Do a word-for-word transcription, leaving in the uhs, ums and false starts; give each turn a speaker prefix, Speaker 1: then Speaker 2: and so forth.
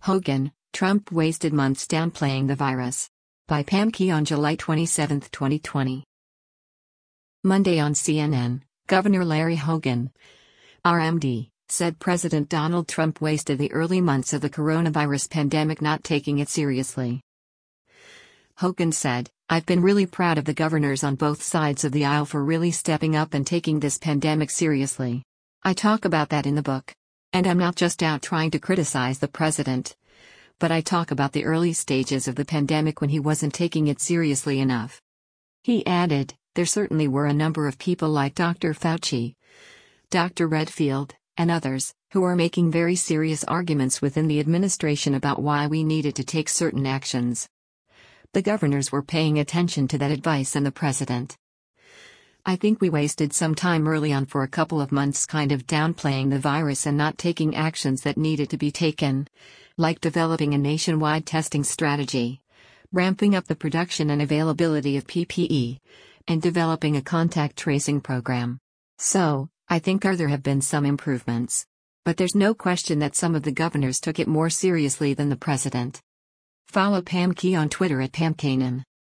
Speaker 1: Hogan, Trump wasted months downplaying the virus. By Pam Key on July twenty-seventh, twenty twenty. Monday on C N N, Governor Larry Hogan, R M D, said President Donald Trump wasted the early months of the coronavirus pandemic not taking it seriously. Hogan said, "I've been really proud of the governors on both sides of the aisle for really stepping up and taking this pandemic seriously. I talk about that in the book. And I'm not just out trying to criticize the president. But I talk about the early stages of the pandemic when he wasn't taking it seriously enough." He added, "There certainly were a number of people like Doctor Fauci, Doctor Redfield, and others, who are making very serious arguments within the administration about why we needed to take certain actions. The governors were paying attention to that advice and the president. I think we wasted some time early on for a couple of months kind of downplaying the virus and not taking actions that needed to be taken, like developing a nationwide testing strategy, ramping up the production and availability of P P E, and developing a contact tracing program. So, I think there have been some improvements. But there's no question that some of the governors took it more seriously than the president." Follow Pam Key on Twitter at Pam Kanan.